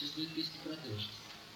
Сейчас будет песня про дождь.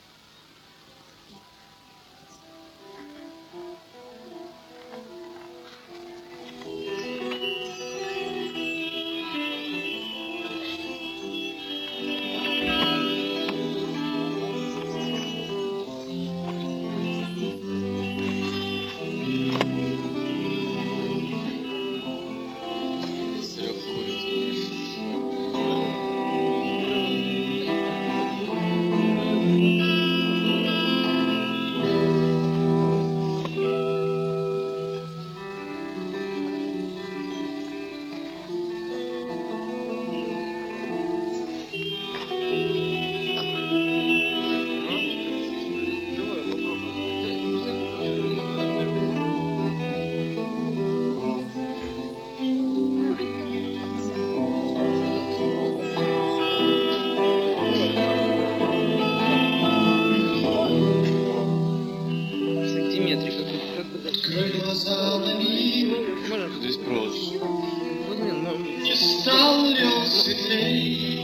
Здесь провод. Не стал ли он светлей?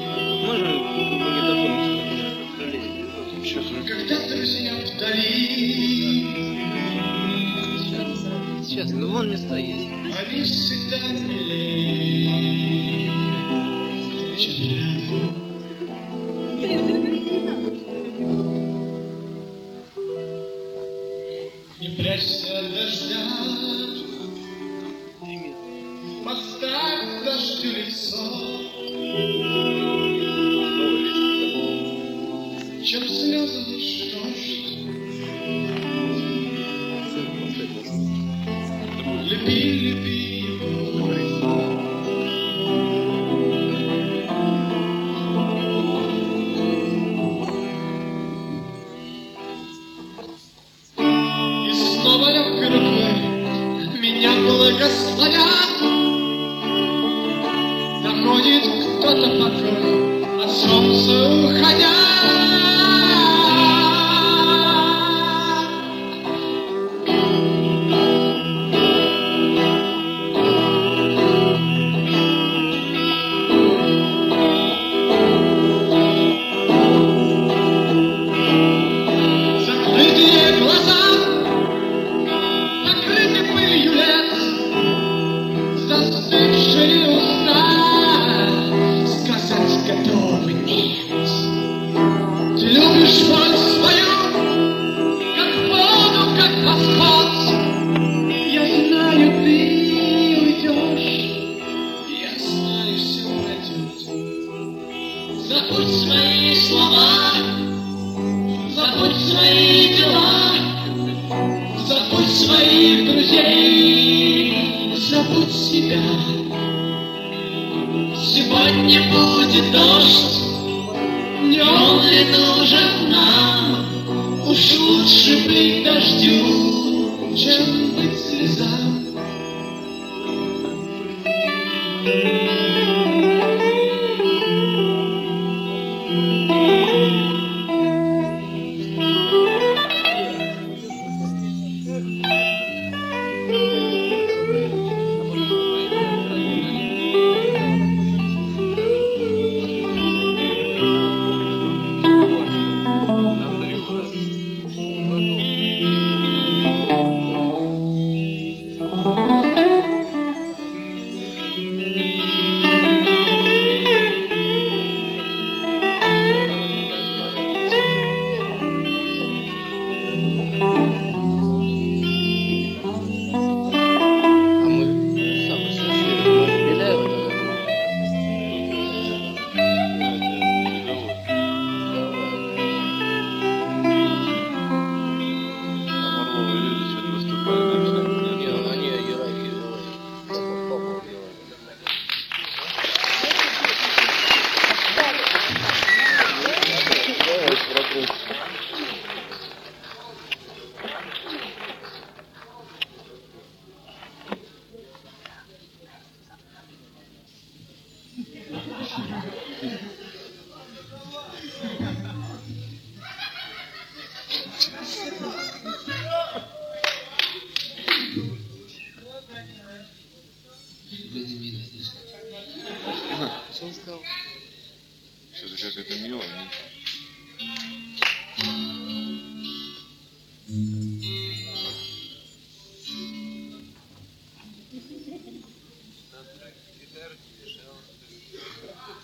Когда друзья вдали, Сейчас, ну вон места есть. они всегда милей, чем рядом. Не прячься от дождя, поставь дождю лицо, чем слезы лишь дождь. Люби, люби его. И снова легкой рукой меня благословя находит кто-то покой от солнца уходя. Закрытые глаза, покрыты пылью лет, застывшие уста, сказать готовы нет. Ты любишь боль свою, как воду, как восход. Я знаю, ты уйдешь, я знаю, все пройдет. Забудь свои слова, забудь свои дела, забудь своих друзей, забудь себя. Сегодня будет дождь, не он ли нужен нам? Уж лучше быть дождю, чем